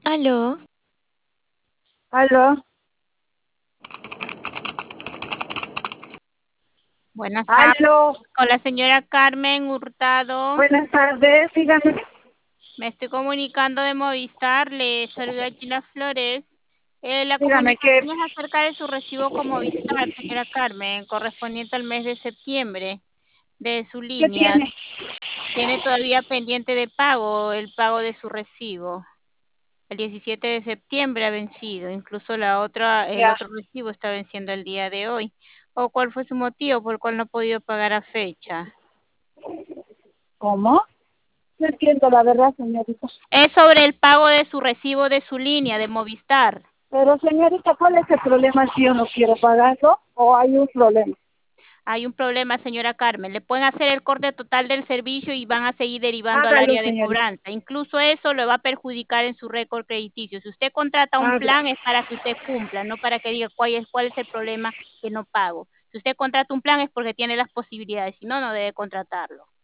Aló, Aló, Buenas tardes, aló, con la señora Carmen Hurtado. buenas tardes, dígame, Me estoy comunicando de Movistar. Le saluda Gina Flores. La dígame qué, comunicación es acerca de su recibo con Movistar, señora Carmen, correspondiente al mes de septiembre de su qué línea. tiene. Tiene todavía pendiente de pago el pago de su recibo. El 17 de septiembre ha vencido. Incluso el Ya, otro recibo está venciendo el día de hoy. ¿O cuál fue su motivo por el cual no ha podido pagar a fecha? ¿cómo? No entiendo la verdad, señorita. Es sobre el pago de su recibo de su línea de Movistar. Pero, señorita, ¿cuál es el problema si yo no quiero pagarlo o hay un problema? Hay un problema, señora Carmen. Le pueden hacer el corte total del servicio y van a seguir derivando al Hágalo, área de señorita, cobranza. Incluso eso le va a perjudicar en su récord crediticio. Si usted contrata un haga. plan es para que usted cumpla, no para que diga cuál es el problema que no pago. Si usted contrata un plan es porque tiene las posibilidades, si no, no debe contratarlo.